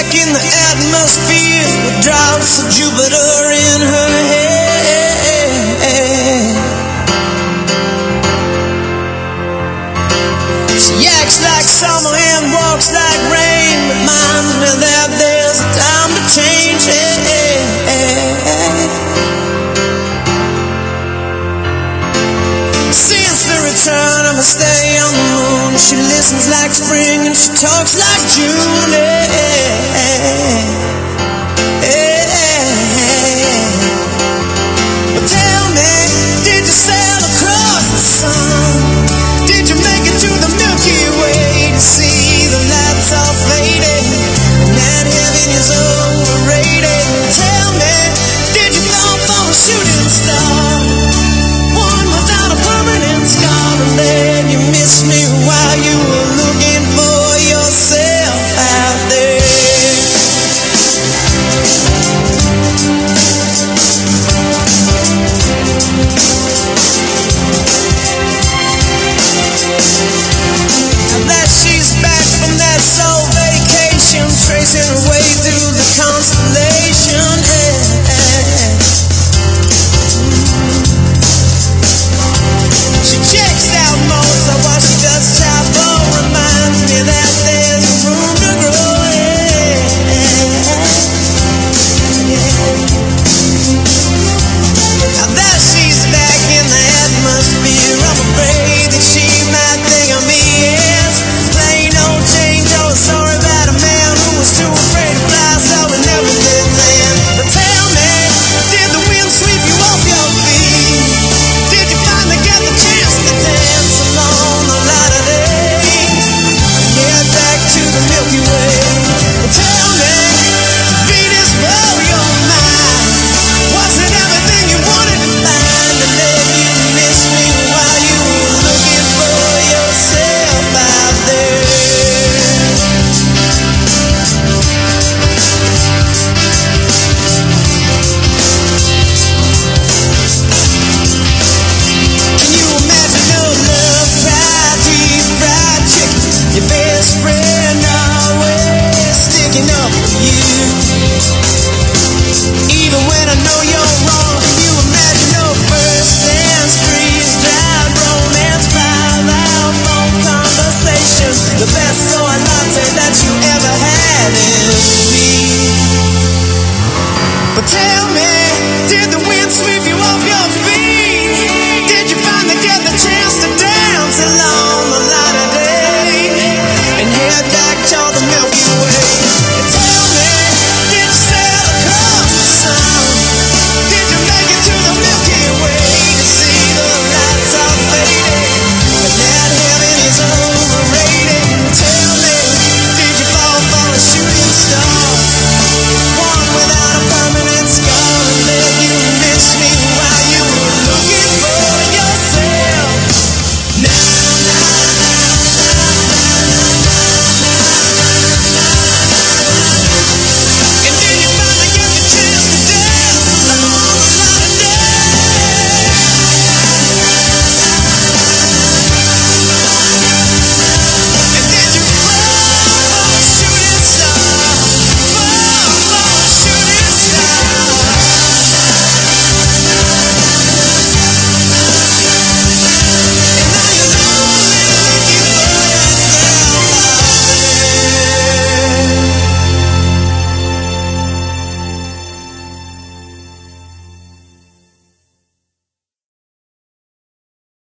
in the atmosphere with drops of Jupiter in her head. She acts like summer and walks like rain, reminds me that there's a time to change. Since the return of a stay on the moon, she listens like spring and she talks like June. But tell me, did you sail across the sun? Did you make it to the Milky Way to see the lights all fading and that heaven is overrated? Tell me, did you fall for a shooting star, one without a permanent scar, and then you missed me while you were looking for yourself out there? Now that she's back from that soul vacation, tracing her way through the constellation. She checks out Mozart while she does chapel, reminds me that there's room to grow. Now that she's back in the atmosphere, I'm afraid that she might think of me as plain old Jane Doe. Sorry about a man who was too afraid to fly, so we never did land. But tell me, did the wind sweep you off your feet? Did you finally get the chance to dance along the light of day and get back to the Milky Way? But tell me, Venus blow your mind, was it everything you wanted to find? And then you missed me while you were looking for yourself out there. Can you imagine a love fried, deep fried chicken, your best friend always sticking up for you, even when I know you're wrong? Can you imagine no first dance, freeze-dried romance, 5-hour phone conversation, the best soy latte that you ever had in me? But tell